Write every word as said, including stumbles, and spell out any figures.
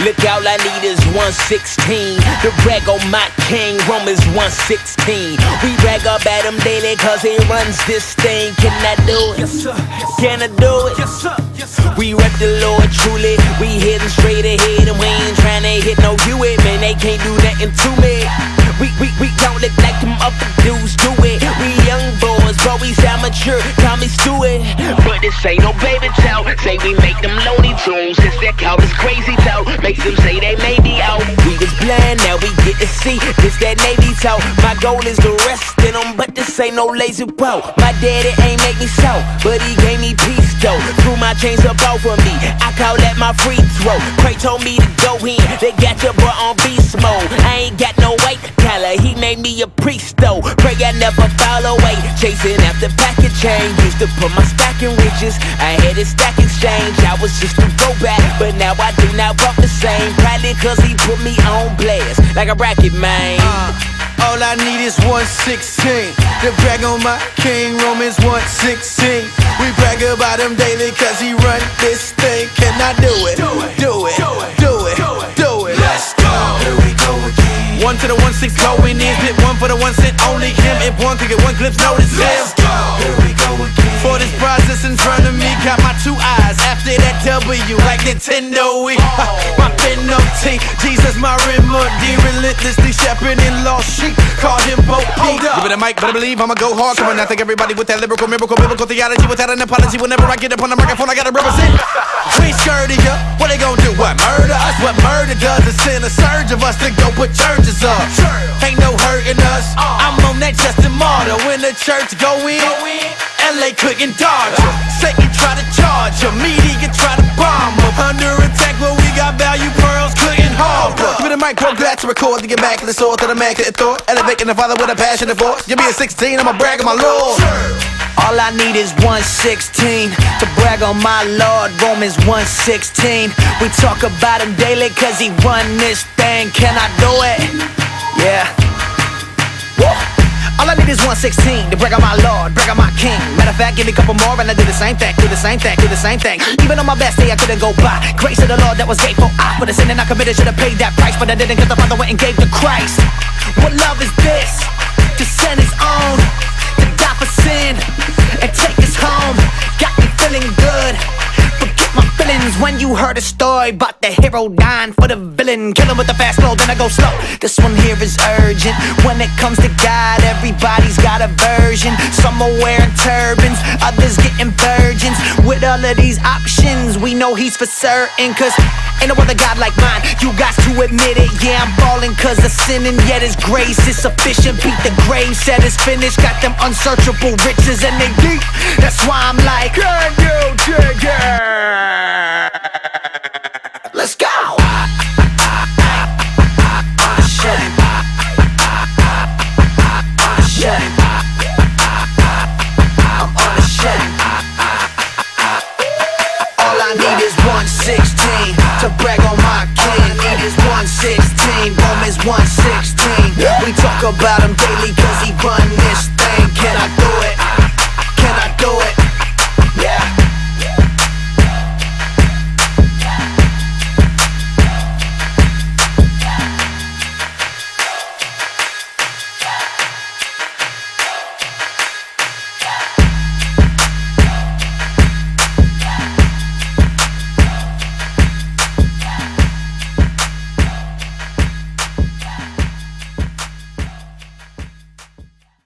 Look, all I need is one sixteen to brag on my king. Romans one sixteen. We brag about him daily cause he runs this thing. Can I do it? Yes, sir. Can I do it? Yes, sir. Yes, sir. We rep the Lord truly. We hitting straight ahead and we ain't tryna hit no you it. Man, they can't do nothing to me. We, we, we don't look like them other dudes do it. We young boys, but we sound mature. Call me Stewart. But this ain't no baby tell. Say we make them Looney Tunes. Since that cow is crazy tell. Makes them say they may be out. We was blind, now we get to see. This that Navy talk. My goal is to rest in them, but this ain't no lazy walk. My daddy ain't make me so, but he gave me peace though. Threw my chains up over me. I call that my free throw. Pray told me to go in. They got your boy on beast mode. I ain't got no white collar. He made me a priest though. Pray I never fall away. Chasing after packet change. Used to put my stock in riches. I had a stack exchange. I was just a throwback, but now I do not walk the same. Probably cause he put me on blast like a racket man. uh, All I need is one sixteen to brag on my king. Romans one sixteen. We brag about him daily cause he run this thing. Can I do it? Do it, do it, do it, do it, do it. Let's go. Here we go again. One to the one six going in. Hit one for the one cent only him. If one could get one glimpse, notice him. Let's go. Here we go again. For this process in front of me, got my two eyes after that W like Nintendo Wii. Oh. My penalty, Jesus my remedy. Relentlessly shepherding lost sheep. Call him Bo Peep. Give it a mic, better believe I'ma go hard. Come on, I think everybody with that lyrical, miracle, biblical theology. Without an apology, whenever I get up on the microphone, I gotta represent. We ain't scared of ya. What they gon' do? What? Murder us? What murder does is send a surge of us to go put churches up. Ain't no hurting us. I'm on that Justin Martyr. When the church go in, L A couldn't dodge ya. Satan try to charge ya. Media try to bomb ya. Under attack, but we got value pearls, couldn't hold ya. Give me the mic, pro glad to record, to get back to the sword, to the man, to the thought. Elevating the father with a passion and force. Give me a sixteen, I'ma brag on my Lord. All I need is one sixteen to brag on my Lord. Romans one sixteen. We talk about him daily cause he run this thing. Can I do it? Yeah. Woo. All I need is one sixteen to brag on my Lord, brag on my King. Matter of fact, give me a couple more and I do the same thing, do the same thing, do the same thing. Even on my best day I couldn't go by. Grace of the Lord that was grateful. I for the sin and I committed should have paid that price, but I didn't cause the Father went and gave to Christ. What love is this? To send his own, to die for sin and take us home. Got me feeling good. Forget my feelings when you heard a story about the hero dying for the villain. Kill him with the fast flow, then I go slow. This one here is urgent. When it comes to God, everybody's got a version. Some are wearing turbans, others getting virgins. With all of these options, we know he's for certain. Cause ain't no other God like mine. You got to admit it. Yeah, I'm falling cause of sin, and yet his grace is sufficient. Beat the grave, said it's finished. Got them unsearchable riches and they deep. That's why I'm like, can you dig it? Let's go. Unashamed. Unashamed. I'm unashamed. All I need is one sixteen to brag on my King. Need is one sixteen. Romans one sixteen. We talk about him daily cause he run this thing. Can I do it?